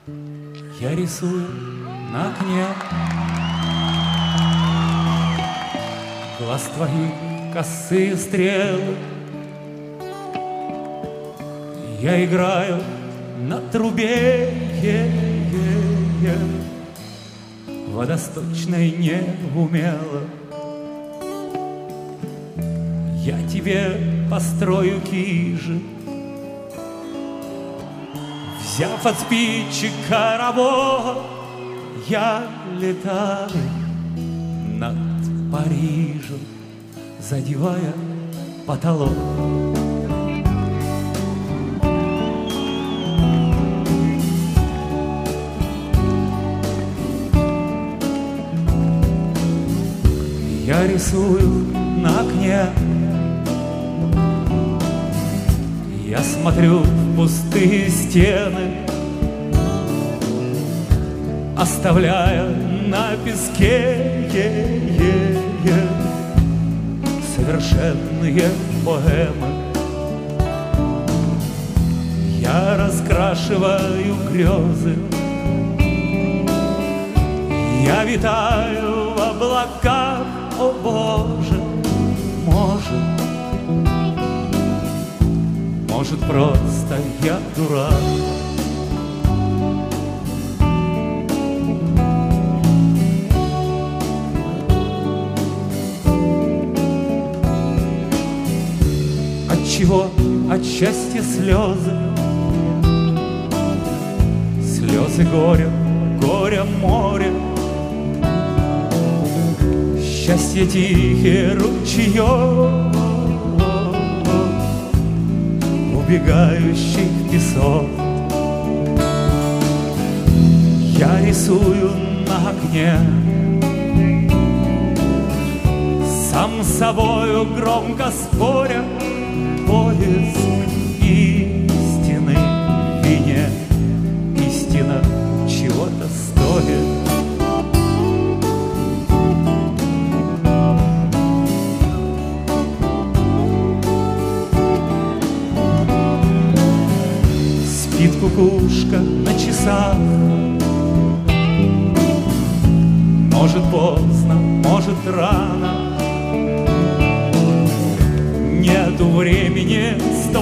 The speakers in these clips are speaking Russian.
Я рисую на окне глаз твоих косые стрелы. Я играю на трубе водосточной неумело. Я тебе построю кижи, взяв от спичека работ, я летаю над Парижем, задевая потолок. Я рисую на окне, я смотрю в пустые стены, оставляя на песке совершенные поэмы. Я раскрашиваю грезы, я витаю в облаках. О Боже, может просто я дурак. Отчего от счастья слезы, слезы горя, горя море, счастье тихий ручеёк, убегающий в песок. Я рисую на окне, сам с собою громко споря, поиск истины в вине, истина чего-то стоит. Спит кукушка на часах, может поздно, может рано. Нету времени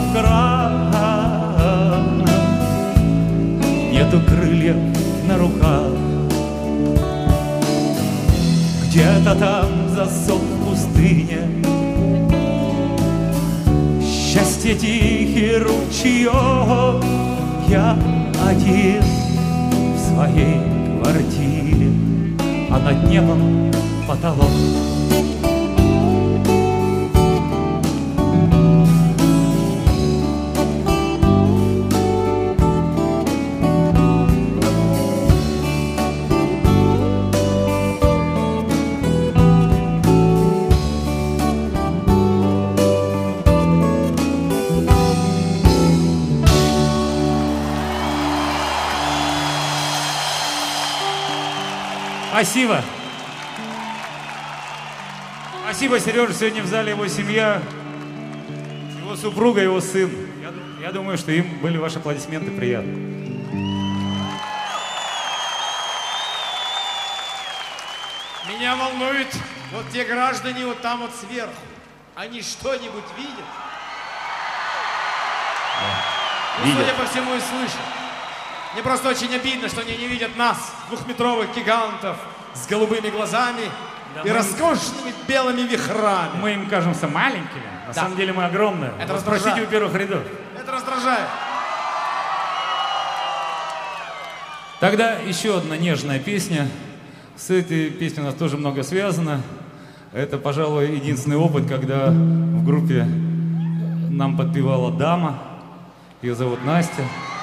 стоп-крана, нету крыльев на руках. Где-то там засох в пустыне, счастье тихий ручеёк. Я один в своей квартире, а над небом потолок. Спасибо. Спасибо, Сережа. Сегодня в зале его семья, его супруга, его сын. Я думаю, что им были ваши аплодисменты приятны. Меня волнует вот те граждане вот там вот сверху. Они что-нибудь видят? Ну, судя по всему, и слышат. Мне просто очень обидно, что они не видят нас, двухметровых гигантов с голубыми глазами и роскошными белыми вихрами. Мы им кажемся маленькими, на самом деле мы огромные. Это раздражает. Спросите у первых рядов. Это раздражает. Тогда еще одна нежная песня. С этой песней у нас тоже много связано. Это, пожалуй, единственный опыт, когда в группе нам подпевала дама. Ее зовут Настя.